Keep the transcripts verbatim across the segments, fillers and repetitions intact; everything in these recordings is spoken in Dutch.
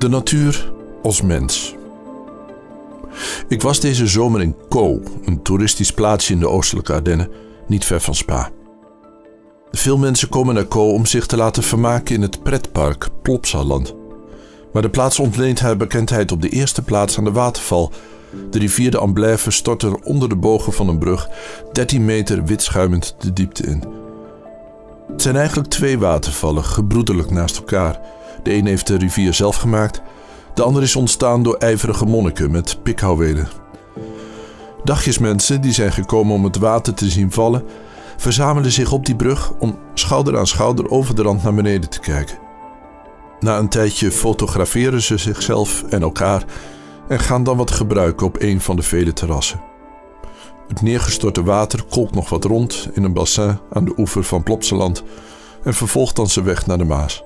De natuur als mens. Ik was deze zomer in Caux, een toeristisch plaatsje in de oostelijke Ardennen, niet ver van Spa. Veel mensen komen naar Caux om zich te laten vermaken in het pretpark Plopsaland. Maar de plaats ontleent haar bekendheid op de eerste plaats aan de waterval. De rivier de Amblève stort er onder de bogen van een brug dertien meter wit schuimend de diepte in. Het zijn eigenlijk twee watervallen, gebroederlijk naast elkaar. De een heeft de rivier zelf gemaakt, de ander is ontstaan door ijverige monniken met pikhouwelen. Dagjesmensen die zijn gekomen om het water te zien vallen, verzamelen zich op die brug om schouder aan schouder over de rand naar beneden te kijken. Na een tijdje fotograferen ze zichzelf en elkaar en gaan dan wat gebruiken op een van de vele terrassen. Het neergestorte water kolkt nog wat rond in een bassin aan de oever van Plopsaland en vervolgt dan zijn weg naar de Maas.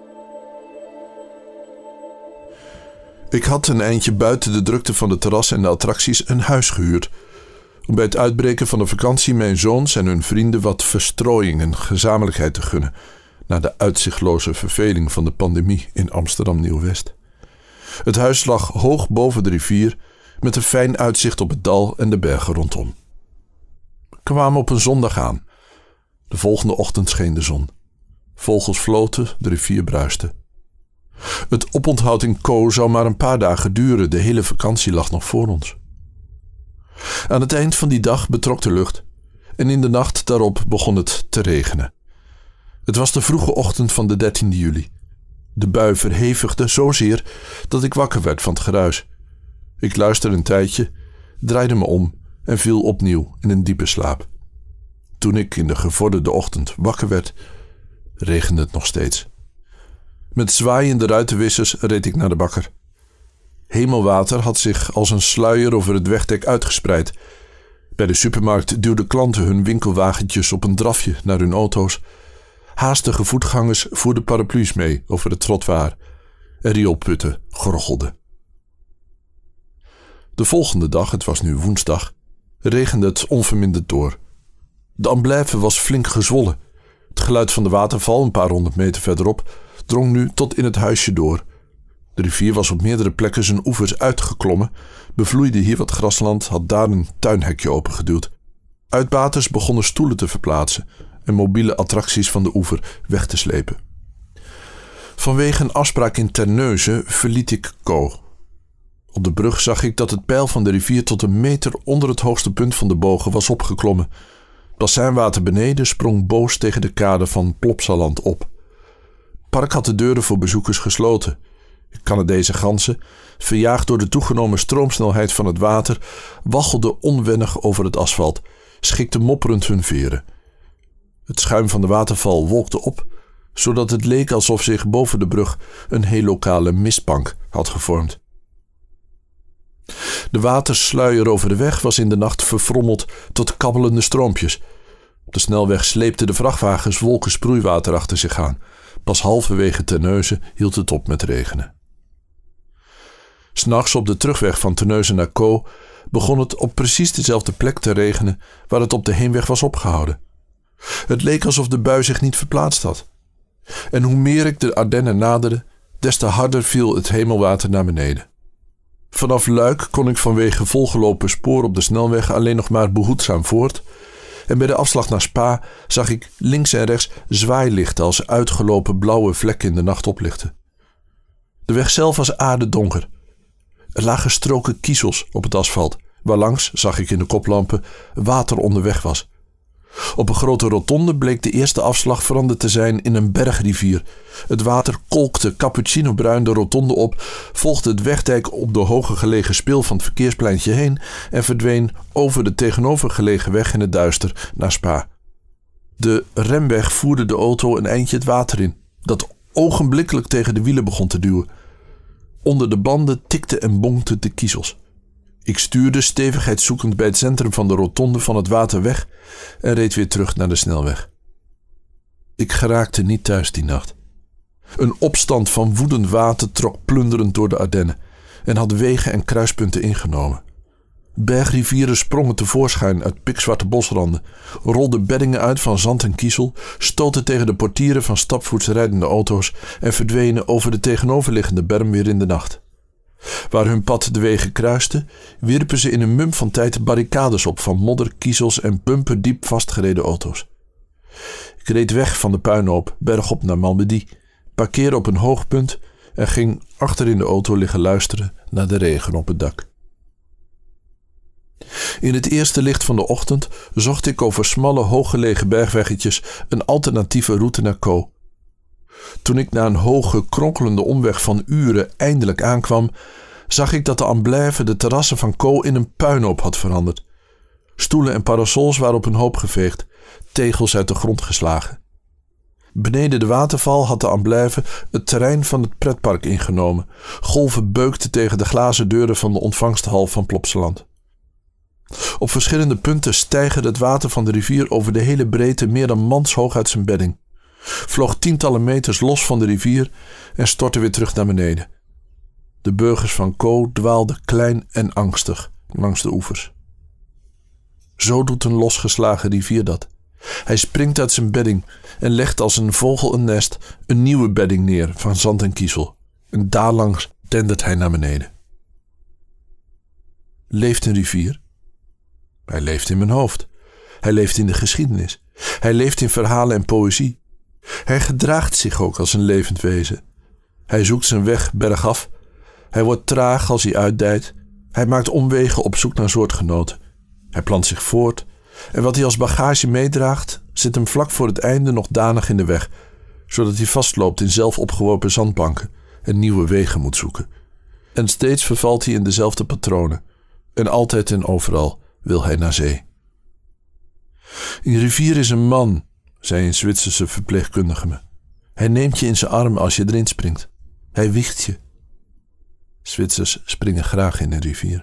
Ik had een eindje buiten de drukte van de terrassen en de attracties een huis gehuurd, om bij het uitbreken van de vakantie mijn zoons en hun vrienden wat verstrooiing en gezamenlijkheid te gunnen, na de uitzichtloze verveling van de pandemie in Amsterdam Nieuw-West. Het huis lag hoog boven de rivier, met een fijn uitzicht op het dal en de bergen rondom. We kwamen op een zondag aan. De volgende ochtend scheen de zon. Vogels floten, de rivier bruiste. Het oponthoud in Caux zou maar een paar dagen duren, de hele vakantie lag nog voor ons. Aan het eind van die dag betrok de lucht en in de nacht daarop begon het te regenen. Het was de vroege ochtend van de dertiende juli. De bui verhevigde zozeer dat ik wakker werd van het geruis. Ik luisterde een tijdje, draaide me om en viel opnieuw in een diepe slaap. Toen ik in de gevorderde ochtend wakker werd, regende het nog steeds. Met zwaaiende ruitenwissers reed ik naar de bakker. Hemelwater had zich als een sluier over het wegdek uitgespreid. Bij de supermarkt duwden klanten hun winkelwagentjes op een drafje naar hun auto's. Haastige voetgangers voerden paraplu's mee over het trottoir en rioolputten gorgelden. De volgende dag, het was nu woensdag, regende het onverminderd door. De Amblève was flink gezwollen. Het geluid van de waterval, een paar honderd meter verderop, drong nu tot in het huisje door. De rivier was op meerdere plekken zijn oevers uitgeklommen, bevloeide hier wat grasland, had daar een tuinhekje opengeduwd. Uitbaters begonnen stoelen te verplaatsen en mobiele attracties van de oever weg te slepen. Vanwege een afspraak in Terneuzen verliet ik Caux. Op de brug zag ik dat het peil van de rivier tot een meter onder het hoogste punt van de bogen was opgeklommen. Het bassinwater beneden sprong boos tegen de kade van Plopsaland op. Het park had de deuren voor bezoekers gesloten. Canadese ganzen, verjaagd door de toegenomen stroomsnelheid van het water, waggelden onwennig over het asfalt, schikten mopperend hun veren. Het schuim van de waterval wolkte op, zodat het leek alsof zich boven de brug een heel lokale mistbank had gevormd. De watersluier over de weg was in de nacht verfrommeld tot kabbelende stroompjes. Op de snelweg sleepten de vrachtwagens wolken sproeiwater achter zich aan. Pas halverwege Terneuzen hield het op met regenen. 'S Nachts op de terugweg van Terneuzen naar Caux begon het op precies dezelfde plek te regenen waar het op de heenweg was opgehouden. Het leek alsof de bui zich niet verplaatst had. En hoe meer ik de Ardennen naderde, des te harder viel het hemelwater naar beneden. Vanaf Luik kon ik vanwege volgelopen spoor op de snelweg alleen nog maar behoedzaam voort, en bij de afslag naar Spa zag ik links en rechts zwaailichten als uitgelopen blauwe vlekken in de nacht oplichten. De weg zelf was aardedonker. Er lagen stroken kiezels op het asfalt, waarlangs, zag ik in de koplampen, water onderweg was. Op een grote rotonde bleek de eerste afslag veranderd te zijn in een bergrivier. Het water kolkte cappuccinobruin de rotonde op, volgde het wegdek op de hoger gelegen spil van het verkeerspleintje heen en verdween over de tegenovergelegen weg in het duister naar Spa. De remweg voerde de auto een eindje het water in, dat ogenblikkelijk tegen de wielen begon te duwen. Onder de banden tikte en bonkte de kiezels. Ik stuurde stevigheidszoekend bij het centrum van de rotonde van het water weg en reed weer terug naar de snelweg. Ik geraakte niet thuis die nacht. Een opstand van woedend water trok plunderend door de Ardennen en had wegen en kruispunten ingenomen. Bergrivieren sprongen tevoorschijn uit pikzwarte bosranden, rolden beddingen uit van zand en kiezel, stoten tegen de portieren van stapvoets rijdende auto's en verdwenen over de tegenoverliggende berm weer in de nacht. Waar hun pad de wegen kruiste, wierpen ze in een mum van tijd barricades op van modder, kiezels en bumperdiep vastgereden auto's. Ik reed weg van de puinhoop, bergop naar Malmedy, parkeerde op een hoogpunt en ging achter in de auto liggen luisteren naar de regen op het dak. In het eerste licht van de ochtend zocht ik over smalle, hooggelegen bergweggetjes een alternatieve route naar Caux. Toen ik na een hoge, kronkelende omweg van uren eindelijk aankwam, zag ik dat de Amblève de terrassen van Caux in een puinhoop had veranderd. Stoelen en parasols waren op een hoop geveegd, tegels uit de grond geslagen. Beneden de waterval had de Amblève het terrein van het pretpark ingenomen. Golven beukten tegen de glazen deuren van de ontvangsthal van Plopsaland. Op verschillende punten steigerde het water van de rivier over de hele breedte meer dan manshoog uit zijn bedding, vloog tientallen meters los van de rivier en stortte weer terug naar beneden. De burgers van Caux dwaalden klein en angstig langs de oevers. Zo doet een losgeslagen rivier dat. Hij springt uit zijn bedding en legt als een vogel een nest een nieuwe bedding neer van zand en kiezel. En daarlangs dendert hij naar beneden. Leeft een rivier? Hij leeft in mijn hoofd. Hij leeft in de geschiedenis. Hij leeft in verhalen en poëzie. Hij gedraagt zich ook als een levend wezen. Hij zoekt zijn weg bergaf. Hij wordt traag als hij uitdijt. Hij maakt omwegen op zoek naar soortgenoten. Hij plant zich voort. En wat hij als bagage meedraagt, zit hem vlak voor het einde nog danig in de weg, zodat hij vastloopt in zelf opgeworpen zandbanken en nieuwe wegen moet zoeken. En steeds vervalt hij in dezelfde patronen. En altijd en overal wil hij naar zee. Een rivier is een man, zei een Zwitserse verpleegkundige me. Hij neemt je in zijn arm als je erin springt. Hij wiegt je. Zwitsers springen graag in een rivier.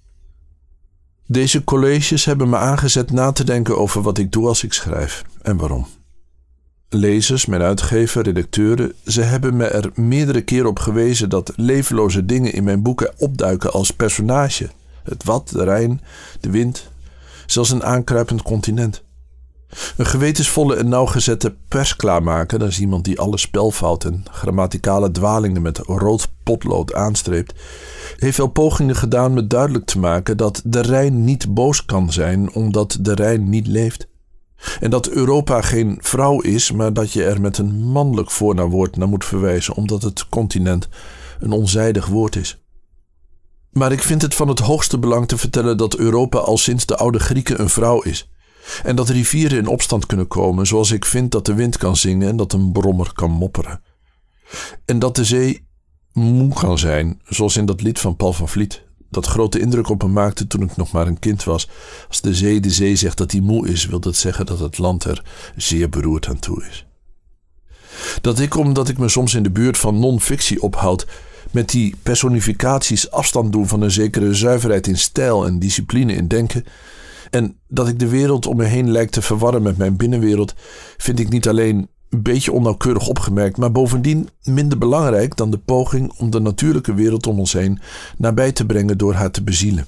Deze colleges hebben me aangezet na te denken over wat ik doe als ik schrijf en waarom. Lezers, mijn uitgever, redacteuren, ze hebben me er meerdere keren op gewezen dat levenloze dingen in mijn boeken opduiken als personage. Het wat, de Rijn, de wind, zelfs een aankruipend continent. Een gewetensvolle en nauwgezette pers klaarmaken, dat is iemand die alle spelfouten en grammaticale dwalingen met rood potlood aanstreept, heeft wel pogingen gedaan me duidelijk te maken dat de Rijn niet boos kan zijn omdat de Rijn niet leeft. En dat Europa geen vrouw is, maar dat je er met een mannelijk voornaamwoord naar moet verwijzen omdat het continent een onzijdig woord is. Maar ik vind het van het hoogste belang te vertellen dat Europa al sinds de oude Grieken een vrouw is. En dat rivieren in opstand kunnen komen, zoals ik vind dat de wind kan zingen en dat een brommer kan mopperen. En dat de zee moe kan zijn, zoals in dat lied van Paul van Vliet, dat grote indruk op me maakte toen ik nog maar een kind was. Als de zee de zee zegt dat hij moe is, wil dat zeggen dat het land er zeer beroerd aan toe is. Dat ik, omdat ik me soms in de buurt van non-fictie ophoud, met die personificaties afstand doe van een zekere zuiverheid in stijl en discipline in denken, en dat ik de wereld om me heen lijkt te verwarren met mijn binnenwereld, vind ik niet alleen een beetje onnauwkeurig opgemerkt, maar bovendien minder belangrijk dan de poging om de natuurlijke wereld om ons heen nabij te brengen door haar te bezielen.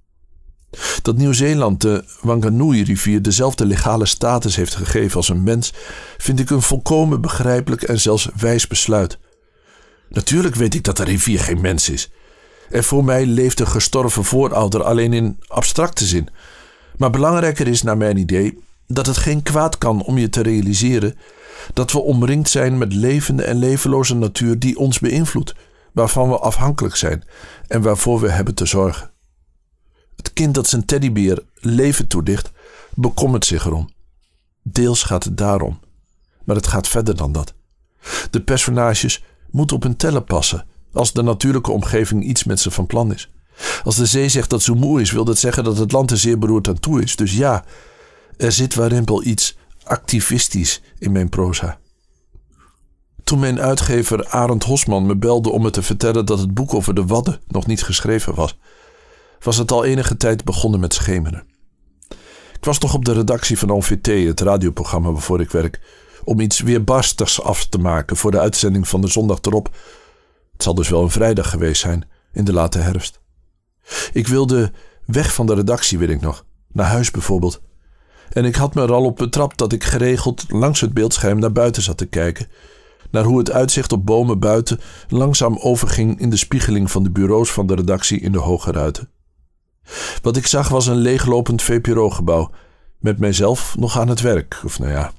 Dat Nieuw-Zeeland de Wanganui-rivier dezelfde legale status heeft gegeven als een mens, vind ik een volkomen begrijpelijk en zelfs wijs besluit. Natuurlijk weet ik dat de rivier geen mens is. En voor mij leeft een gestorven voorouder alleen in abstracte zin. Maar belangrijker is naar mijn idee dat het geen kwaad kan om je te realiseren dat we omringd zijn met levende en levenloze natuur die ons beïnvloedt, waarvan we afhankelijk zijn en waarvoor we hebben te zorgen. Het kind dat zijn teddybeer leven toedicht, bekommert zich erom. Deels gaat het daarom, maar het gaat verder dan dat. De personages moeten op hun tellen passen als de natuurlijke omgeving iets met ze van plan is. Als de zee zegt dat ze moe is, wil dat zeggen dat het land er zeer beroerd aan toe is. Dus ja, er zit warempel iets activistisch in mijn proza. Toen mijn uitgever Arend Hosman me belde om me te vertellen dat het boek over de Wadden nog niet geschreven was, was het al enige tijd begonnen met schemeren. Ik was nog op de redactie van O V T, het radioprogramma waarvoor ik werk, om iets weerbarstigs af te maken voor de uitzending van de zondag erop. Het zal dus wel een vrijdag geweest zijn, in de late herfst. Ik wilde Weg van de redactie, weet ik nog. Naar huis bijvoorbeeld. En ik had me er al op betrapt dat ik geregeld langs het beeldscherm naar buiten zat te kijken. Naar hoe het uitzicht op bomen buiten langzaam overging in de spiegeling van de bureaus van de redactie in de hoge ruiten. Wat ik zag was een leeglopend V P R O-gebouw, met mijzelf nog aan het werk, of nou ja.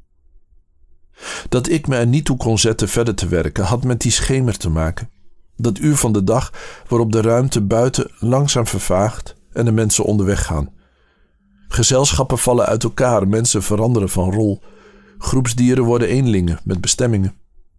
Dat ik me er niet toe kon zetten verder te werken, had met die schemer te maken. Dat uur van de dag waarop de ruimte buiten langzaam vervaagt en de mensen onderweg gaan. Gezelschappen vallen uit elkaar, mensen veranderen van rol. Groepsdieren worden eenlingen met bestemmingen.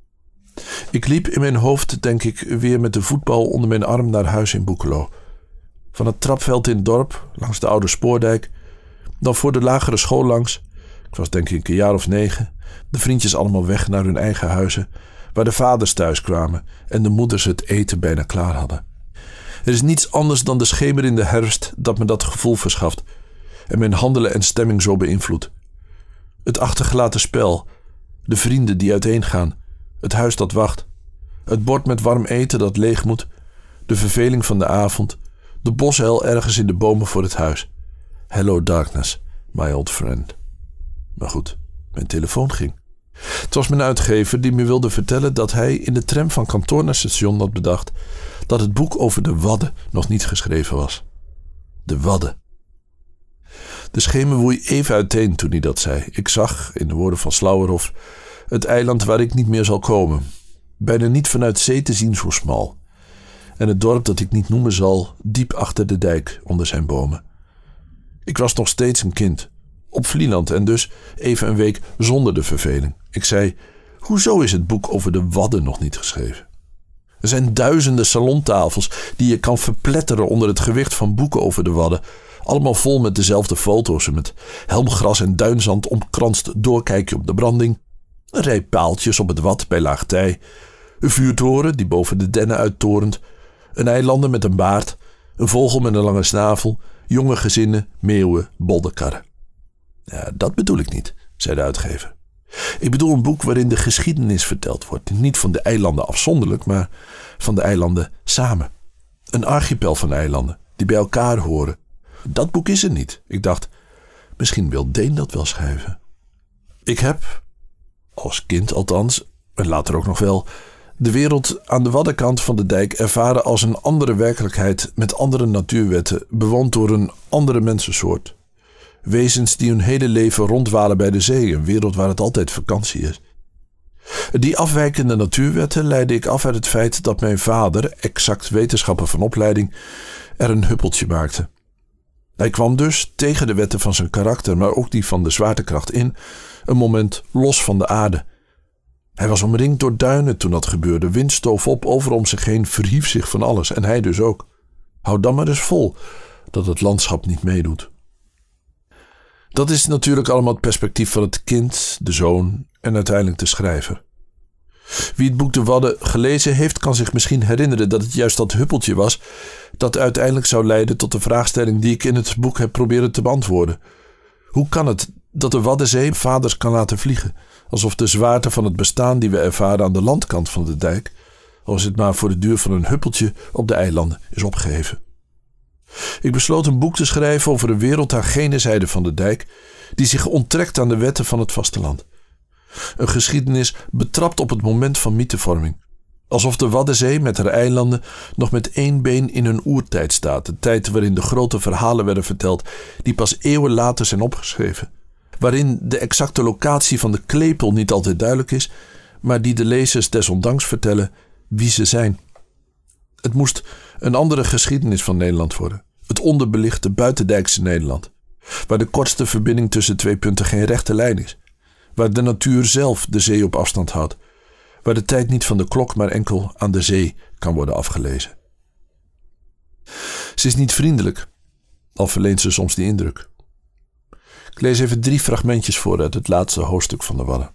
Ik liep in mijn hoofd, denk ik, weer met de voetbal onder mijn arm naar huis in Boekelo. Van het trapveld in het dorp, langs de oude spoordijk, dan voor de lagere school langs, ik was denk ik een jaar of negen, de vriendjes allemaal weg naar hun eigen huizen, waar de vaders thuis kwamen en de moeders het eten bijna klaar hadden. Er is niets anders dan de schemer in de herfst dat me dat gevoel verschaft en mijn handelen en stemming zo beïnvloedt. Het achtergelaten spel, de vrienden die uiteengaan, het huis dat wacht, het bord met warm eten dat leeg moet, de verveling van de avond, de bosuil ergens in de bomen voor het huis. Hello darkness, my old friend. Maar goed, mijn telefoon ging. Het was mijn uitgever die me wilde vertellen dat hij in de tram van kantoor naar station had bedacht dat het boek over de Wadden nog niet geschreven was. De Wadden. De schemer woei even uiteen toen hij dat zei. Ik zag, in de woorden van Slauerhoff, het eiland waar ik niet meer zal komen. Bijna niet vanuit zee te zien zo smal. En het dorp dat ik niet noemen zal, diep achter de dijk onder zijn bomen. Ik was nog steeds een kind, op Vlieland en dus even een week zonder de verveling. Ik zei, hoezo is het boek over de Wadden nog niet geschreven? Er zijn duizenden salontafels die je kan verpletteren onder het gewicht van boeken over de Wadden. Allemaal vol met dezelfde foto's en met helmgras en duinzand omkranst doorkijkje op de branding. Een rij paaltjes op het Wad bij Laagtij. Een vuurtoren die boven de dennen uittorent. Een eilander met een baard. Een vogel met een lange snavel. Jonge gezinnen, meeuwen, bolderkarren. Ja, dat bedoel ik niet, zei de uitgever. Ik bedoel een boek waarin de geschiedenis verteld wordt. Niet van de eilanden afzonderlijk, maar van de eilanden samen. Een archipel van eilanden die bij elkaar horen. Dat boek is er niet. Ik dacht, misschien wil Deen dat wel schrijven. Ik heb, als kind althans, en later ook nog wel, de wereld aan de waddenkant van de dijk ervaren als een andere werkelijkheid met andere natuurwetten, bewoond door een andere mensensoort. Wezens die hun hele leven rondwalen bij de zee, een wereld waar het altijd vakantie is. Die afwijkende natuurwetten leidde ik af uit het feit dat mijn vader, exact wetenschapper van opleiding, er een huppeltje maakte. Hij kwam dus, tegen de wetten van zijn karakter, maar ook die van de zwaartekracht in, een moment los van de aarde. Hij was omringd door duinen toen dat gebeurde. Wind stoof op, over om zich heen verhief zich van alles. En hij dus ook. Houd dan maar eens vol dat het landschap niet meedoet. Dat is natuurlijk allemaal het perspectief van het kind, de zoon en uiteindelijk de schrijver. Wie het boek De Wadden gelezen heeft, kan zich misschien herinneren dat het juist dat huppeltje was dat uiteindelijk zou leiden tot de vraagstelling die ik in het boek heb proberen te beantwoorden. Hoe kan het dat de Waddenzee vaders kan laten vliegen, alsof de zwaarte van het bestaan die we ervaren aan de landkant van de dijk, al is het maar voor de duur van een huppeltje op de eilanden, is opgeheven? Ik besloot een boek te schrijven over een wereld aan gene zijde van de dijk, die zich onttrekt aan de wetten van het vasteland. Een geschiedenis betrapt op het moment van mythevorming. Alsof de Waddenzee met haar eilanden nog met één been in hun oertijd staat. De tijd waarin de grote verhalen werden verteld die pas eeuwen later zijn opgeschreven. Waarin de exacte locatie van de klepel niet altijd duidelijk is, maar die de lezers desondanks vertellen wie ze zijn. Het moest een andere geschiedenis van Nederland worden. Het onderbelichte buitendijkse Nederland. Waar de kortste verbinding tussen twee punten geen rechte lijn is. Waar de natuur zelf de zee op afstand houdt. Waar de tijd niet van de klok, maar enkel aan de zee kan worden afgelezen. Ze is niet vriendelijk, al verleent ze soms die indruk. Ik lees even drie fragmentjes voor uit het laatste hoofdstuk van de Wadden.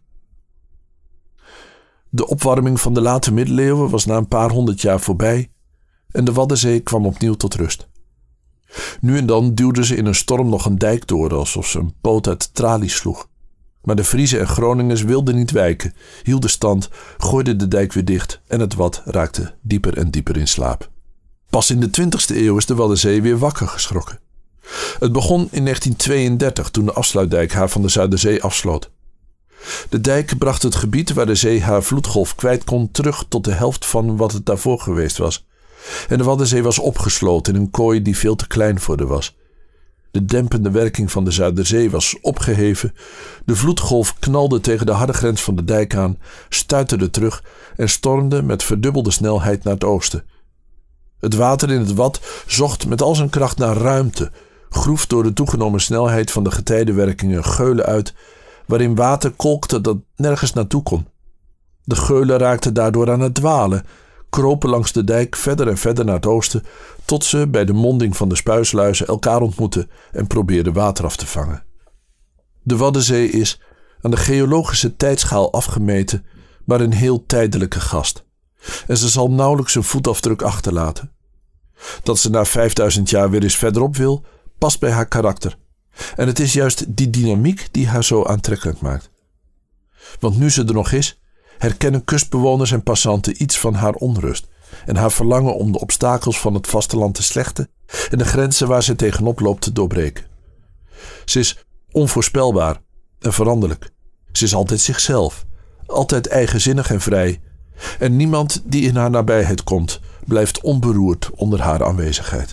De opwarming van de late middeleeuwen was na een paar honderd jaar voorbij en de Waddenzee kwam opnieuw tot rust. Nu en dan duwden ze in een storm nog een dijk door, alsof ze een poot uit tralies sloeg. Maar de Friezen en Groningers wilden niet wijken, hielden stand, gooiden de dijk weer dicht en het Wad raakte dieper en dieper in slaap. Pas in de twintigste eeuw is de Waddenzee weer wakker geschrokken. Het begon in negentien tweeëndertig toen de afsluitdijk haar van de Zuiderzee afsloot. De dijk bracht het gebied waar de zee haar vloedgolf kwijt kon terug tot de helft van wat het daarvoor geweest was. En de Waddenzee was opgesloten in een kooi die veel te klein voor haar was. De dempende werking van de Zuiderzee was opgeheven. De vloedgolf knalde tegen de harde grens van de dijk aan, stuiterde terug en stormde met verdubbelde snelheid naar het oosten. Het water in het Wad zocht met al zijn kracht naar ruimte, groef door de toegenomen snelheid van de getijdenwerkingen geulen uit, waarin water kolkte dat nergens naartoe kon. De geulen raakten daardoor aan het dwalen, kropen langs de dijk verder en verder naar het oosten, tot ze bij de monding van de spuisluizen elkaar ontmoetten en probeerden water af te vangen. De Waddenzee is, aan de geologische tijdschaal afgemeten, maar een heel tijdelijke gast. En ze zal nauwelijks een voetafdruk achterlaten. Dat ze na vijfduizend jaar weer eens verderop wil, past bij haar karakter. En het is juist die dynamiek die haar zo aantrekkelijk maakt. Want nu ze er nog is, herkennen kustbewoners en passanten iets van haar onrust en haar verlangen om de obstakels van het vasteland te slechten en de grenzen waar ze tegenop loopt te doorbreken. Ze is onvoorspelbaar en veranderlijk. Ze is altijd zichzelf, altijd eigenzinnig en vrij. En niemand die in haar nabijheid komt, blijft onberoerd onder haar aanwezigheid.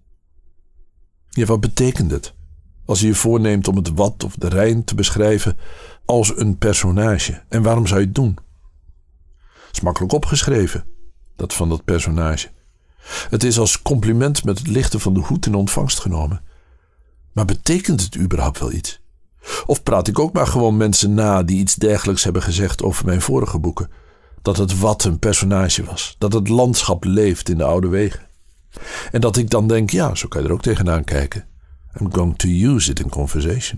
Ja, wat betekent het als je je voorneemt om het Wad of de Rijn te beschrijven als een personage? En waarom zou je het doen? Het is makkelijk opgeschreven, dat van dat personage. Het is als compliment met het lichten van de hoed in ontvangst genomen. Maar betekent het überhaupt wel iets? Of praat ik ook maar gewoon mensen na die iets dergelijks hebben gezegd over mijn vorige boeken? Dat het Wad een personage was. Dat het landschap leeft in de oude wegen. En dat ik dan denk, ja, zo kan je er ook tegenaan kijken. I'm going to use it in conversation.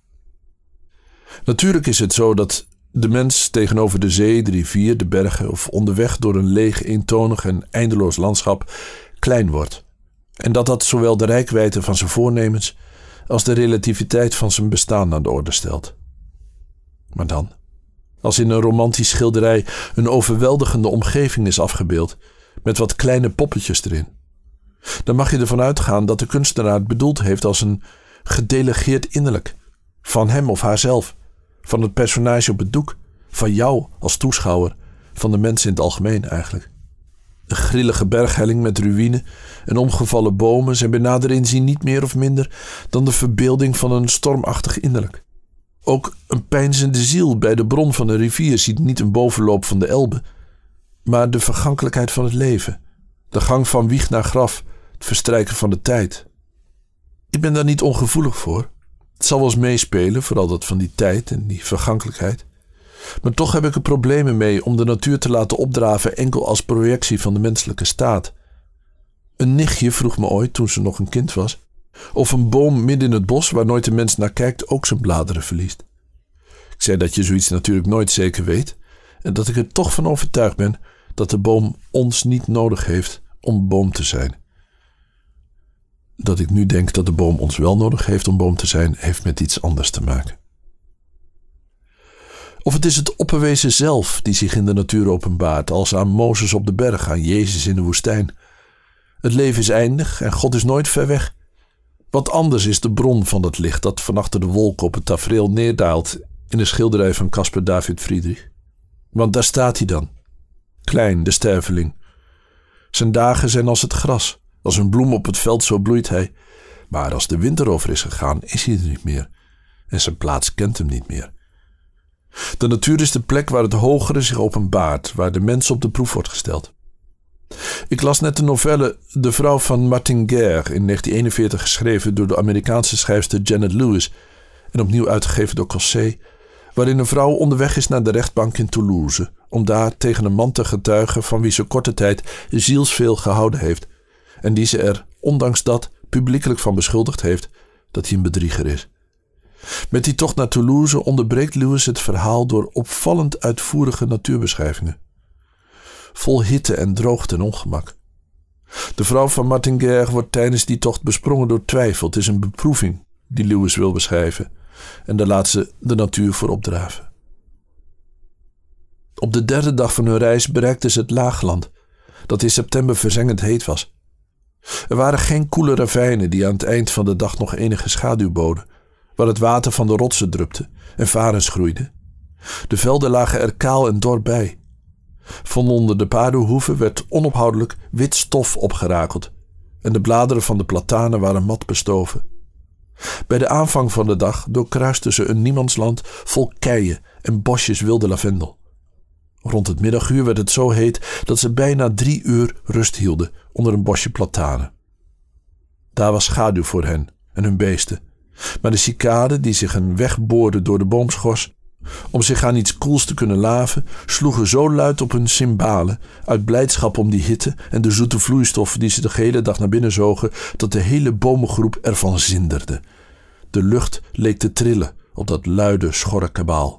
Natuurlijk is het zo dat de mens tegenover de zee, de rivier, de bergen of onderweg door een leeg, eentonig en eindeloos landschap klein wordt. En dat dat zowel de reikwijdte van zijn voornemens als de relativiteit van zijn bestaan aan de orde stelt. Maar dan, als in een romantisch schilderij een overweldigende omgeving is afgebeeld, met wat kleine poppetjes erin, dan mag je ervan uitgaan dat de kunstenaar het bedoeld heeft als een gedelegeerd innerlijk, van hem of haarzelf, van het personage op het doek, van jou als toeschouwer, van de mensen in het algemeen eigenlijk. Een grillige berghelling met ruïne en omgevallen bomen zijn bij nader inzien niet meer of minder dan de verbeelding van een stormachtig innerlijk. Ook een peinzende ziel bij de bron van een rivier ziet niet een bovenloop van de Elbe, maar de vergankelijkheid van het leven, de gang van wieg naar graf, het verstrijken van de tijd. Ik ben daar niet ongevoelig voor. Het zal wel eens meespelen, vooral dat van die tijd en die vergankelijkheid. Maar toch heb ik er problemen mee om de natuur te laten opdraven enkel als projectie van de menselijke staat. Een nichtje vroeg me ooit, toen ze nog een kind was, of een boom midden in het bos waar nooit een mens naar kijkt ook zijn bladeren verliest. Ik zei dat je zoiets natuurlijk nooit zeker weet en dat ik er toch van overtuigd ben dat de boom ons niet nodig heeft om boom te zijn. Dat ik nu denk dat de boom ons wel nodig heeft om boom te zijn, heeft met iets anders te maken. Of het is het opperwezen zelf die zich in de natuur openbaart, als aan Mozes op de berg, aan Jezus in de woestijn. Het leven is eindig en God is nooit ver weg. Wat anders is de bron van dat licht dat van achter de wolken op het tafereel neerdaalt in de schilderij van Caspar David Friedrich. Want daar staat hij dan, klein, de sterveling. Zijn dagen zijn als het gras, als een bloem op het veld zo bloeit hij. Maar als de winter over is gegaan, is hij er niet meer. En zijn plaats kent hem niet meer. De natuur is de plek waar het hogere zich openbaart, waar de mens op de proef wordt gesteld. Ik las net de novelle De Vrouw van Martin-Guerre in negentien eenenveertig geschreven door de Amerikaanse schrijfster Janet Lewis en opnieuw uitgegeven door Cossé, waarin een vrouw onderweg is naar de rechtbank in Toulouse om daar tegen een man te getuigen van wie ze korte tijd zielsveel gehouden heeft en die ze er, ondanks dat, publiekelijk van beschuldigd heeft dat hij een bedrieger is. Met die tocht naar Toulouse onderbreekt Lewis het verhaal door opvallend uitvoerige natuurbeschrijvingen. Vol hitte en droogte en ongemak. De vrouw van Martin-Guerre wordt tijdens die tocht besprongen door twijfel. Het is een beproeving die Lewis wil beschrijven en daar laat ze de natuur voor opdraven. Op de derde dag van hun reis bereikten ze het laagland, dat in september verzengend heet was. Er waren geen koele ravijnen die aan het eind van de dag nog enige schaduw boden, waar het water van de rotsen drupte en varens groeiden. De velden lagen er kaal en dor bij. Van onder de paardenhoeven werd onophoudelijk wit stof opgerakeld en de bladeren van de platanen waren mat bestoven. Bij de aanvang van de dag doorkruisten ze een niemandsland vol keien en bosjes wilde lavendel. Rond het middaguur werd het zo heet dat ze bijna drie uur rust hielden onder een bosje platanen. Daar was schaduw voor hen en hun beesten, maar de cicaden die zich een weg boorden door de boomschors om zich aan iets koels te kunnen laven, sloegen zo luid op hun cymbalen uit blijdschap om die hitte en de zoete vloeistof die ze de gehele dag naar binnen zogen, dat de hele bomengroep ervan zinderde. De lucht leek te trillen op dat luide, schorre kabaal.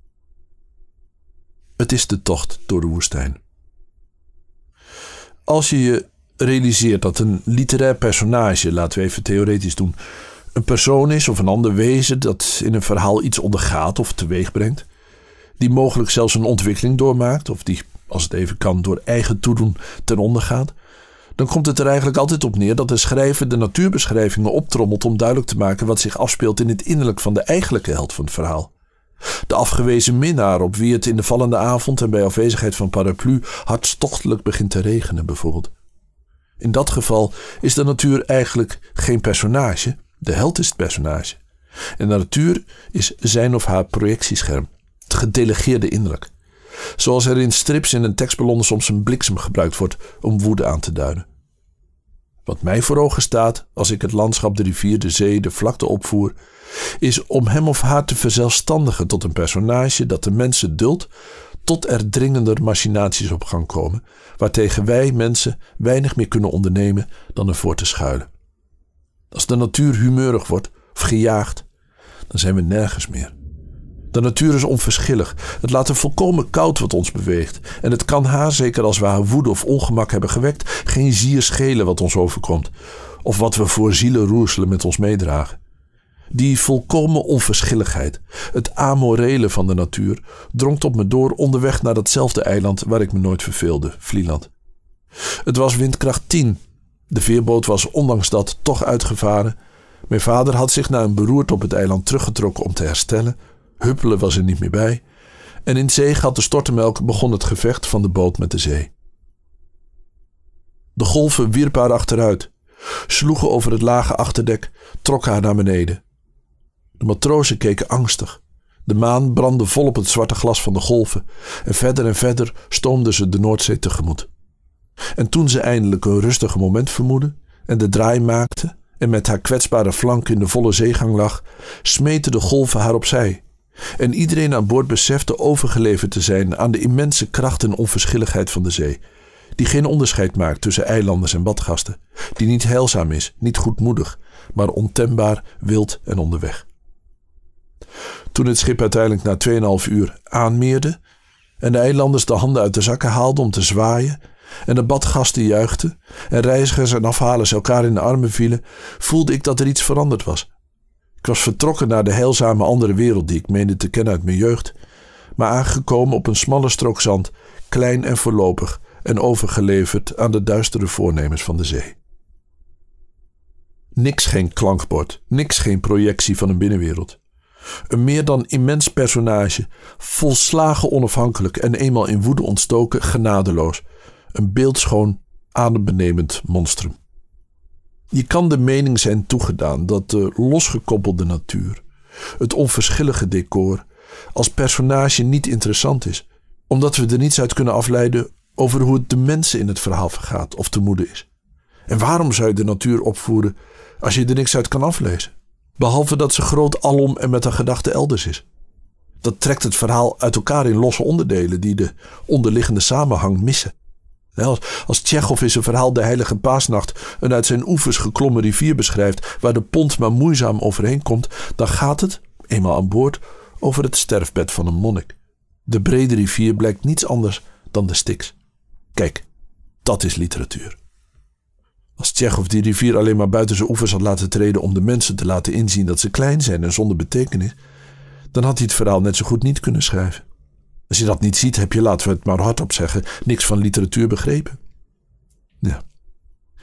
Het is de tocht door de woestijn. Als je je realiseert dat een literair personage, laten we even theoretisch doen, een persoon is of een ander wezen dat in een verhaal iets ondergaat of teweeg brengt, die mogelijk zelfs een ontwikkeling doormaakt of die, als het even kan, door eigen toedoen ten onder gaat, dan komt het er eigenlijk altijd op neer dat de schrijver de natuurbeschrijvingen optrommelt om duidelijk te maken wat zich afspeelt in het innerlijk van de eigenlijke held van het verhaal. De afgewezen minnaar op wie het in de vallende avond en bij afwezigheid van paraplu hartstochtelijk begint te regenen bijvoorbeeld. In dat geval is de natuur eigenlijk geen personage, de held is het personage. En de natuur is zijn of haar projectiescherm, het gedelegeerde innerlijk. Zoals er in strips in een tekstballon soms een bliksem gebruikt wordt om woede aan te duiden. Wat mij voor ogen staat als ik het landschap, de rivier, de zee, de vlakte opvoer, is om hem of haar te verzelfstandigen tot een personage dat de mensen duldt tot er dringender machinaties op gang komen, waartegen wij mensen weinig meer kunnen ondernemen dan ervoor te schuilen. Als de natuur humeurig wordt of gejaagd, dan zijn we nergens meer. De natuur is onverschillig. Het laat er volkomen koud wat ons beweegt. En het kan haar, zeker als we haar woede of ongemak hebben gewekt, geen zier schelen wat ons overkomt. Of wat we voor zielenroerselen met ons meedragen. Die volkomen onverschilligheid, het amorele van de natuur, drong tot me door onderweg naar datzelfde eiland waar ik me nooit verveelde, Vlieland. Het was windkracht tien. De veerboot was ondanks dat toch uitgevaren. Mijn vader had zich na een beroerte op het eiland teruggetrokken om te herstellen. Huppelen was er niet meer bij. En in zee had de stortemelk begon het gevecht van de boot met de zee. De golven wierpen haar achteruit, sloegen over het lage achterdek, trokken haar naar beneden. De matrozen keken angstig. De maan brandde vol op het zwarte glas van de golven en verder en verder stoomden ze de Noordzee tegemoet. En toen ze eindelijk een rustig moment vermoedde en de draai maakte en met haar kwetsbare flank in de volle zeegang lag, smeten de golven haar opzij. En iedereen aan boord besefte overgeleverd te zijn aan de immense kracht en onverschilligheid van de zee, die geen onderscheid maakt tussen eilanders en badgasten, die niet heilzaam is, niet goedmoedig, maar ontembaar, wild en onderweg. Toen het schip uiteindelijk na tweeënhalf uur aanmeerde en de eilanders de handen uit de zakken haalden om te zwaaien en de badgasten juichten en reizigers en afhalers elkaar in de armen vielen, voelde ik dat er iets veranderd was. Ik was vertrokken naar de heilzame andere wereld die ik meende te kennen uit mijn jeugd, maar aangekomen op een smalle strook zand, klein en voorlopig en overgeleverd aan de duistere voornemens van de zee. Niks geen klankbord, niks geen projectie van een binnenwereld. Een meer dan immens personage, volslagen onafhankelijk en eenmaal in woede ontstoken, genadeloos. Een beeldschoon, adembenemend monstrum. Je kan de mening zijn toegedaan dat de losgekoppelde natuur, het onverschillige decor, als personage niet interessant is, omdat we er niets uit kunnen afleiden over hoe het de mensen in het verhaal vergaat of te moede is. En waarom zou je de natuur opvoeren als je er niks uit kan aflezen? Behalve dat ze groot alom en met haar gedachte elders is. Dat trekt het verhaal uit elkaar in losse onderdelen die de onderliggende samenhang missen. Als, als Tsjechov in zijn verhaal De Heilige Paasnacht een uit zijn oevers geklommen rivier beschrijft waar de pont maar moeizaam overheen komt, dan gaat het, eenmaal aan boord, over het sterfbed van een monnik. De brede rivier blijkt niets anders dan de Styx. Kijk, dat is literatuur. Als Tsjechov die rivier alleen maar buiten zijn oevers had laten treden om de mensen te laten inzien dat ze klein zijn en zonder betekenis, dan had hij het verhaal net zo goed niet kunnen schrijven. Als je dat niet ziet, heb je, laten we het maar hardop zeggen, niks van literatuur begrepen. Ja.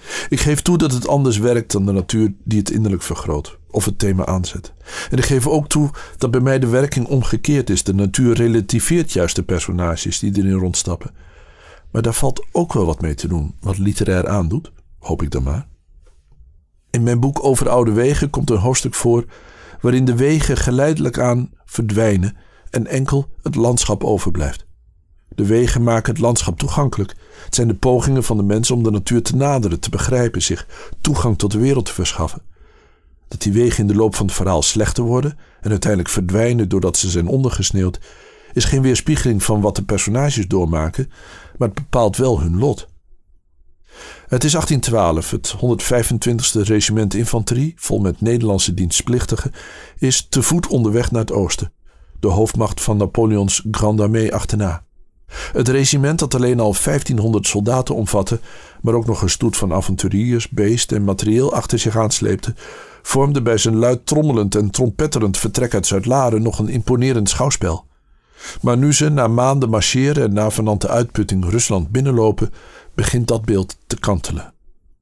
Ik geef toe dat het anders werkt dan de natuur die het innerlijk vergroot of het thema aanzet. En ik geef ook toe dat bij mij de werking omgekeerd is. De natuur relativeert juist de personages die erin rondstappen. Maar daar valt ook wel wat mee te doen, wat literair aandoet, hoop ik dan maar. In mijn boek Over oude wegen komt een hoofdstuk voor waarin de wegen geleidelijk aan verdwijnen en enkel het landschap overblijft. De wegen maken het landschap toegankelijk. Het zijn de pogingen van de mens om de natuur te naderen, te begrijpen, zich toegang tot de wereld te verschaffen. Dat die wegen in de loop van het verhaal slechter worden en uiteindelijk verdwijnen doordat ze zijn ondergesneeuwd, is geen weerspiegeling van wat de personages doormaken, maar het bepaalt wel hun lot. Het is achttien twaalf, het honderdvijfentwintigste regiment infanterie, vol met Nederlandse dienstplichtigen, is te voet onderweg naar het oosten, de hoofdmacht van Napoleons Grande Armée achterna. Het regiment dat alleen al vijftienhonderd soldaten omvatte, maar ook nog een stoet van avonturiers, beest en materieel achter zich aansleepte, vormde bij zijn luid trommelend en trompetterend vertrek uit Zuid-Laren nog een imponerend schouwspel. Maar nu ze na maanden marcheren en na venante uitputting Rusland binnenlopen, begint dat beeld te kantelen.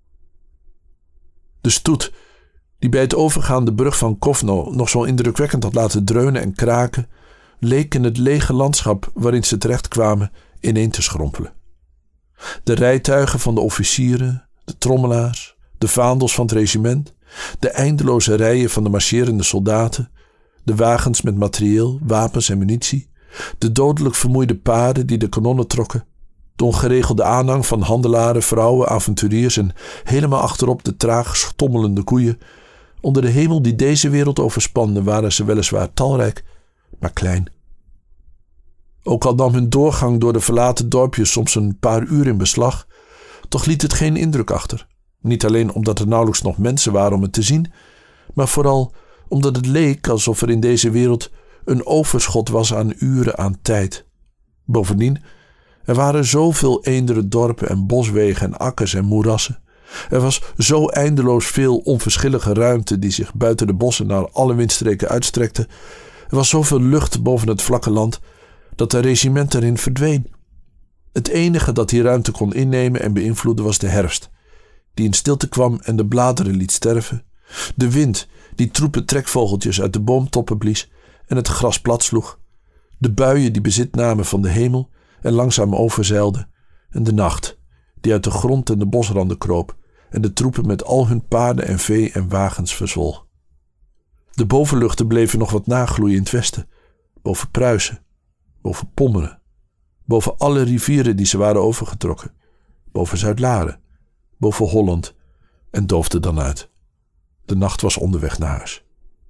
De stoet, die bij het overgaan de brug van Kovno nog zo indrukwekkend had laten dreunen en kraken, leek in het lege landschap waarin ze terechtkwamen ineen te schrompelen. De rijtuigen van de officieren, de trommelaars, de vaandels van het regiment, de eindeloze rijen van de marcherende soldaten, de wagens met materieel, wapens en munitie, de dodelijk vermoeide paarden die de kanonnen trokken, de ongeregelde aanhang van handelaren, vrouwen, avonturiers en helemaal achterop de traag stommelende koeien. Onder de hemel die deze wereld overspande waren ze weliswaar talrijk, maar klein. Ook al nam hun doorgang door de verlaten dorpjes soms een paar uur in beslag, toch liet het geen indruk achter. Niet alleen omdat er nauwelijks nog mensen waren om het te zien, maar vooral omdat het leek alsof er in deze wereld een overschot was aan uren aan tijd. Bovendien, er waren zoveel eendere dorpen en boswegen en akkers en moerassen. Er was zo eindeloos veel onverschillige ruimte die zich buiten de bossen naar alle windstreken uitstrekte. Er was zoveel lucht boven het vlakke land dat het regiment erin verdween. Het enige dat die ruimte kon innemen en beïnvloeden was de herfst, die in stilte kwam en de bladeren liet sterven, de wind die troepen trekvogeltjes uit de boomtoppen blies en het gras plat sloeg, de buien die bezit namen van de hemel en langzaam overzeilden, en de nacht die uit de grond en de bosranden kroop en de troepen met al hun paarden en vee en wagens verzwolg. De bovenluchten bleven nog wat nagloeien in het westen, boven Pruisen, boven Pommeren, boven alle rivieren die ze waren overgetrokken, boven Zuid-Laren, boven Holland, en doofde dan uit. De nacht was onderweg naar huis.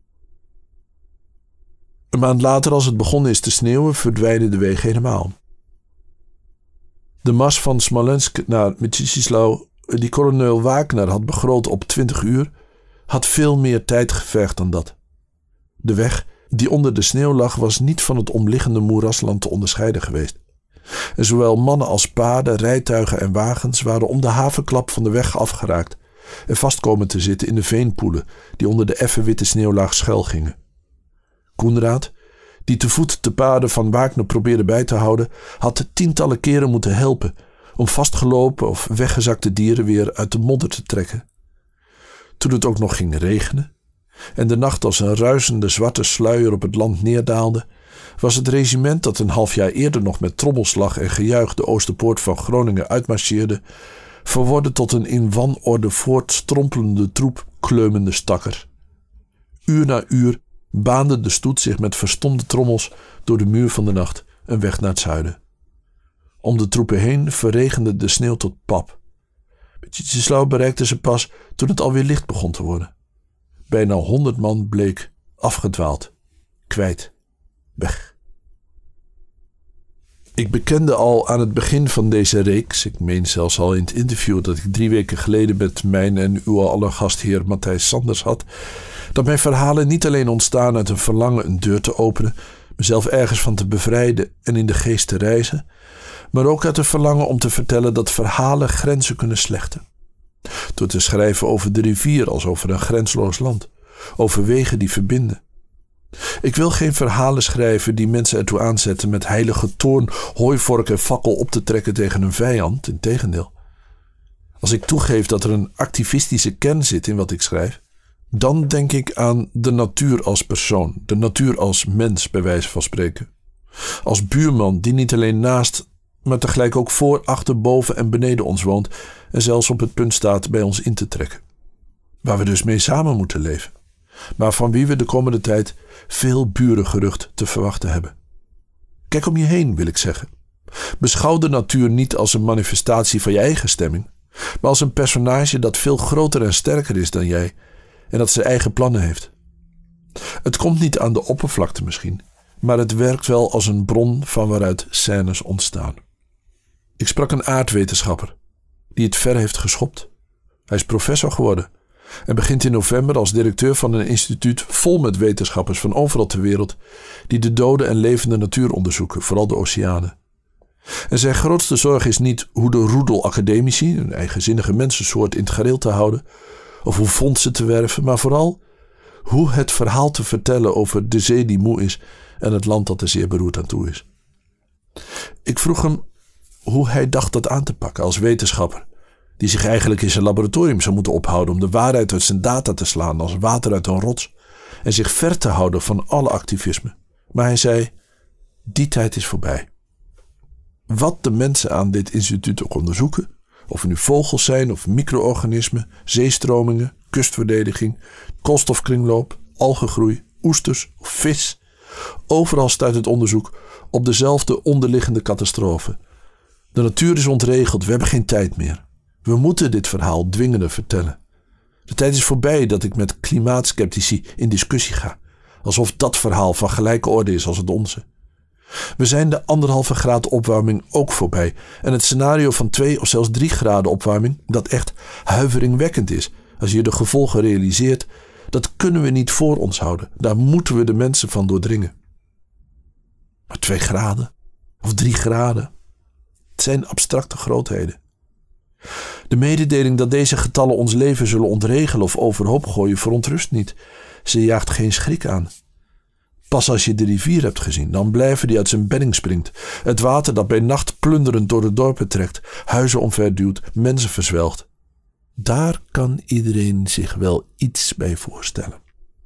Een maand later, als het begonnen is te sneeuwen, verdwijnen de wegen helemaal. De mars van Smolensk naar Mścislaw, die kolonel Wagner had begroot op twintig uur, had veel meer tijd gevergd dan dat. De weg die onder de sneeuw lag was niet van het omliggende moerasland te onderscheiden geweest. En zowel mannen als paarden, rijtuigen en wagens waren om de havenklap van de weg afgeraakt en vast komen te zitten in de veenpoelen die onder de effen witte sneeuwlaag schuil gingen. Koenraad, die te voet de paarden van Wagner probeerde bij te houden, had tientallen keren moeten helpen om vastgelopen of weggezakte dieren weer uit de modder te trekken. Toen het ook nog ging regenen en de nacht als een ruisende zwarte sluier op het land neerdaalde, was het regiment dat een half jaar eerder nog met trommelslag en gejuich de Oosterpoort van Groningen uitmarcheerde, verworden tot een in wanorde voortstrompelende troep kleumende stakkers. Uur na uur baande de stoet zich met verstomde trommels door de muur van de nacht een weg naar het zuiden. Om de troepen heen verregende de sneeuw tot pap. Mścislaw bereikte ze pas toen het alweer licht begon te worden. Bijna honderd man bleek afgedwaald, kwijt, weg. Ik bekende al aan het begin van deze reeks, ik meen zelfs al in het interview dat ik drie weken geleden met mijn en uw aller gastheer Matthijs Sanders had, dat mijn verhalen niet alleen ontstaan uit een verlangen een deur te openen, mezelf ergens van te bevrijden en in de geest te reizen, maar ook uit een verlangen om te vertellen dat verhalen grenzen kunnen slechten. Door te schrijven over de rivier als over een grensloos land, over wegen die verbinden. Ik wil geen verhalen schrijven die mensen ertoe aanzetten met heilige toorn, hooivork en fakkel op te trekken tegen een vijand, integendeel. Als ik toegeef dat er een activistische kern zit in wat ik schrijf, dan denk ik aan de natuur als persoon, de natuur als mens bij wijze van spreken. Als buurman die niet alleen naast, maar tegelijk ook voor, achter, boven en beneden ons woont en zelfs op het punt staat bij ons in te trekken. Waar we dus mee samen moeten leven, maar van wie we de komende tijd veel burengerucht te verwachten hebben. Kijk om je heen, wil ik zeggen. Beschouw de natuur niet als een manifestatie van je eigen stemming, maar als een personage dat veel groter en sterker is dan jij en dat zijn eigen plannen heeft. Het komt niet aan de oppervlakte misschien, maar het werkt wel als een bron van waaruit scènes ontstaan. Ik sprak een aardwetenschapper die het ver heeft geschopt. Hij is professor geworden en begint in november als directeur van een instituut vol met wetenschappers van overal ter wereld die de dode en levende natuur onderzoeken, vooral de oceanen. En zijn grootste zorg is niet hoe de roedel academici, een eigenzinnige mensensoort, in het gareel te houden, of hoe fondsen te werven, maar vooral hoe het verhaal te vertellen over de zee die moe is en het land dat er zeer beroerd aan toe is. Ik vroeg hem hoe hij dacht dat aan te pakken als wetenschapper, die zich eigenlijk in zijn laboratorium zou moeten ophouden om de waarheid uit zijn data te slaan als water uit een rots en zich ver te houden van alle activisme. Maar hij zei, die tijd is voorbij. Wat de mensen aan dit instituut ook onderzoeken, of er nu vogels zijn of micro-organismen, zeestromingen, kustverdediging, koolstofkringloop, algengroei, oesters of vis, overal stuit het onderzoek op dezelfde onderliggende catastrofe. De natuur is ontregeld, we hebben geen tijd meer. We moeten dit verhaal dwingender vertellen. De tijd is voorbij dat ik met klimaatskeptici in discussie ga, alsof dat verhaal van gelijke orde is als het onze. We zijn de anderhalve graad opwarming ook voorbij en het scenario van twee of zelfs drie graden opwarming, dat echt huiveringwekkend is als je de gevolgen realiseert, dat kunnen we niet voor ons houden. Daar moeten we de mensen van doordringen. Maar twee graden of drie graden, het zijn abstracte grootheden. De mededeling dat deze getallen ons leven zullen ontregelen of overhoop gooien verontrust niet. Ze jaagt geen schrik aan. Pas als je de rivier hebt gezien, dan blijven die uit zijn bedding springt. Het water dat bij nacht plunderend door de dorpen trekt, huizen omverduwt, mensen verzwelgt. Daar kan iedereen zich wel iets bij voorstellen.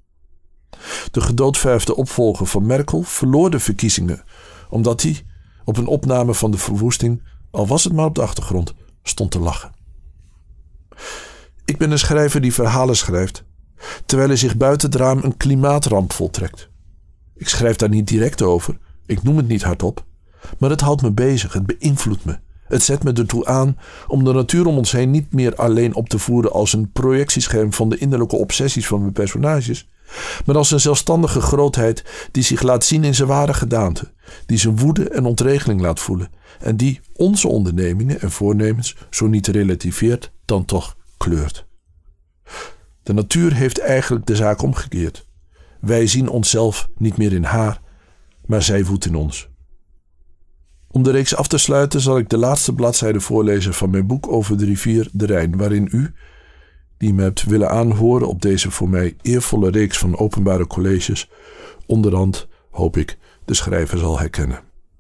De gedoodverfde opvolger van Merkel verloor de verkiezingen, omdat hij op een opname van de verwoesting, al was het maar op de achtergrond, stond te lachen. Ik ben een schrijver die verhalen schrijft, terwijl hij zich buiten het raam een klimaatramp voltrekt. Ik schrijf daar niet direct over, ik noem het niet hardop, maar het houdt me bezig, het beïnvloedt me. Het zet me ertoe aan om de natuur om ons heen niet meer alleen op te voeren als een projectiescherm van de innerlijke obsessies van mijn personages, maar als een zelfstandige grootheid die zich laat zien in zijn ware gedaante, die zijn woede en ontregeling laat voelen en die onze ondernemingen en voornemens zo niet relativeert, dan toch kleurt. De natuur heeft eigenlijk de zaak omgekeerd. Wij zien onszelf niet meer in haar, maar zij woedt in ons. Om de reeks af te sluiten zal ik de laatste bladzijde voorlezen van mijn boek over de rivier de Rijn, waarin u, die me hebt willen aanhoren op deze voor mij eervolle reeks van openbare colleges, onderhand, hoop ik, de schrijver zal herkennen.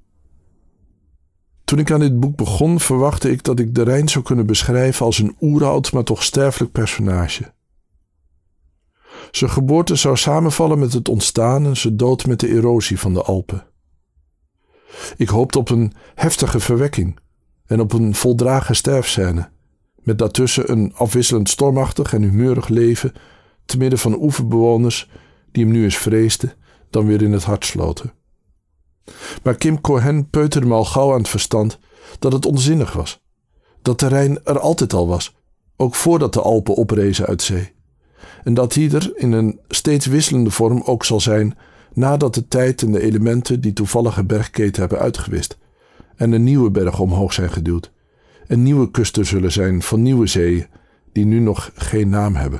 Toen ik aan dit boek begon, verwachtte ik dat ik de Rijn zou kunnen beschrijven als een oeroud, maar toch sterfelijk personage. Zijn geboorte zou samenvallen met het ontstaan en zijn dood met de erosie van de Alpen. Ik hoopte op een heftige verwekking en op een voldragen sterfscène, met daartussen een afwisselend stormachtig en humeurig leven te midden van oeverbewoners die hem nu eens vreesden, dan weer in het hart sloten. Maar Kim Cohen peuterde me al gauw aan het verstand dat het onzinnig was, dat de Rijn er altijd al was, ook voordat de Alpen oprezen uit zee, en dat die er in een steeds wisselende vorm ook zal zijn nadat de tijd en de elementen die toevallige bergketen hebben uitgewist en een nieuwe berg omhoog zijn geduwd en nieuwe kusten zullen zijn van nieuwe zeeën die nu nog geen naam hebben.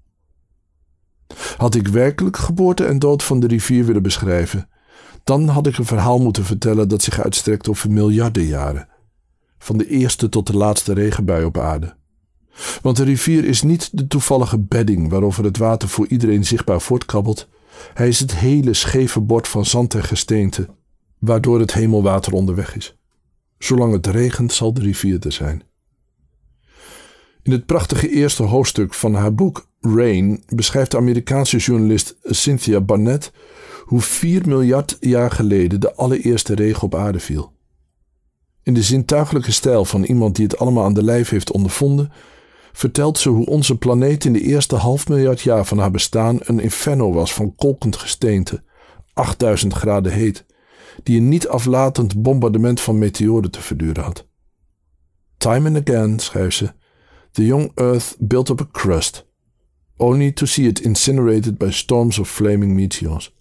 Had ik werkelijk geboorte en dood van de rivier willen beschrijven, dan had ik een verhaal moeten vertellen dat zich uitstrekt over miljarden jaren, van de eerste tot de laatste regenbui op aarde. Want de rivier is niet de toevallige bedding waarover het water voor iedereen zichtbaar voortkabbelt. Hij is het hele scheve bord van zand en gesteente, waardoor het hemelwater onderweg is. Zolang het regent zal de rivier er zijn. In het prachtige eerste hoofdstuk van haar boek Rain beschrijft de Amerikaanse journalist Cynthia Barnett hoe vier miljard jaar geleden de allereerste regen op aarde viel. In de zintuigelijke stijl van iemand die het allemaal aan de lijf heeft ondervonden, vertelt ze hoe onze planeet in de eerste half miljard jaar van haar bestaan een inferno was van kolkend gesteente, achtduizend graden heet, die een niet aflatend bombardement van meteoren te verduren had. Time and again, schrijft ze, the young earth built up a crust, only to see it incinerated by storms of flaming meteors.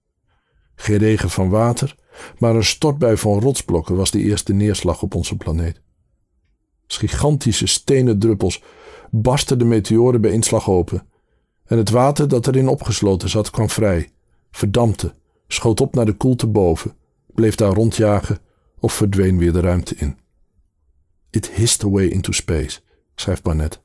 Geen regen van water, maar een stortbui van rotsblokken was de eerste neerslag op onze planeet. Als gigantische stenen druppels barsten de meteoren bij inslag open en het water dat erin opgesloten zat kwam vrij, verdampte, schoot op naar de koelte boven, bleef daar rondjagen of verdween weer de ruimte in. It hissed away into space, schrijft Barnett.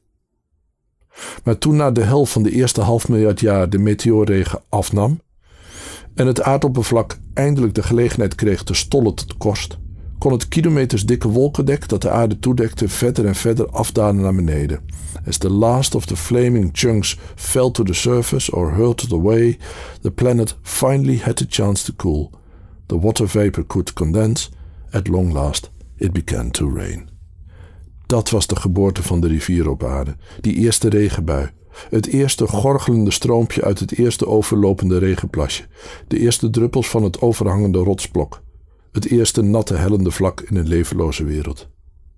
Maar toen na de helft van de eerste half miljard jaar de meteoorregen afnam en het aardoppervlak eindelijk de gelegenheid kreeg te stollen tot korst, kon het kilometers dikke wolkendek dat de aarde toedekte verder en verder afdalen naar beneden. As the last of the flaming chunks fell to the surface or hurtled away, the planet finally had the chance to cool. The water vapor could condense. At long last, it began to rain. Dat was de geboorte van de rivier op aarde, die eerste regenbui. Het eerste gorgelende stroompje uit het eerste overlopende regenplasje. De eerste druppels van het overhangende rotsblok. Het eerste natte hellende vlak in een levenloze wereld.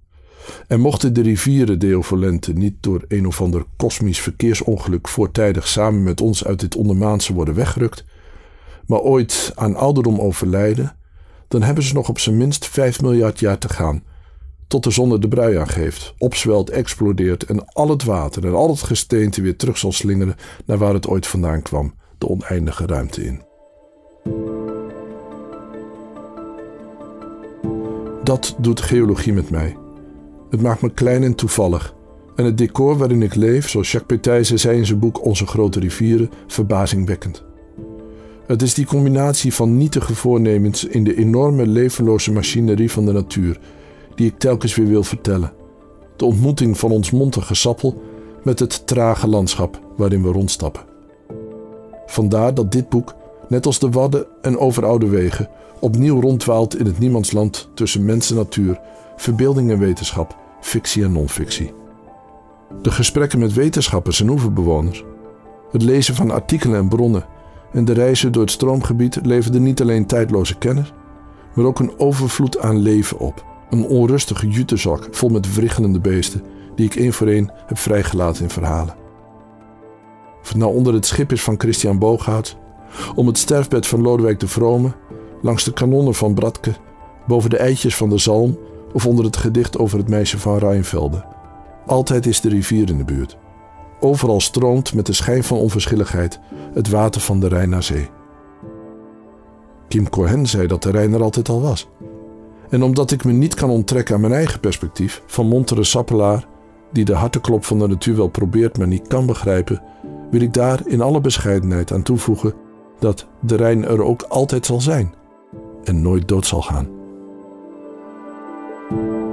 En mochten de rivieren Deovolente niet door een of ander kosmisch verkeersongeluk voortijdig samen met ons uit dit ondermaanse worden weggerukt, maar ooit aan ouderdom overlijden, dan hebben ze nog op zijn minst vijf miljard jaar te gaan, tot de zon er de brui aangeeft, opzwelt, explodeert en al het water en al het gesteente weer terug zal slingeren naar waar het ooit vandaan kwam, de oneindige ruimte in. Dat doet geologie met mij. Het maakt me klein en toevallig. En het decor waarin ik leef, zoals Jacques Pétijse zei in zijn boek Onze Grote Rivieren, verbazingwekkend. Het is die combinatie van nietige voornemens in de enorme levenloze machinerie van de natuur, die ik telkens weer wil vertellen. De ontmoeting van ons montige sappel met het trage landschap waarin we rondstappen. Vandaar dat dit boek, net als de Wadden en Overoude Wegen, opnieuw rondwaalt in het niemandsland tussen mens en natuur, verbeelding en wetenschap, fictie en non-fictie. De gesprekken met wetenschappers en oeverbewoners, het lezen van artikelen en bronnen en de reizen door het stroomgebied leverden niet alleen tijdloze kennis, maar ook een overvloed aan leven op. Een onrustige jutezak vol met wriggelende beesten die ik één voor één heb vrijgelaten in verhalen. Of het nou onder het schip is van Christian Booghout, om het sterfbed van Lodewijk de Vrome, langs de kanonnen van Bradke, boven de eitjes van de zalm of onder het gedicht over het meisje van Rijnvelde. Altijd is de rivier in de buurt. Overal stroomt met de schijn van onverschilligheid het water van de Rijn naar zee. Kim Cohen zei dat de Rijn er altijd al was. En omdat ik me niet kan onttrekken aan mijn eigen perspectief, van montere sappelaar, die de harteklop van de natuur wel probeert maar niet kan begrijpen, wil ik daar in alle bescheidenheid aan toevoegen dat de Rijn er ook altijd zal zijn en nooit dood zal gaan.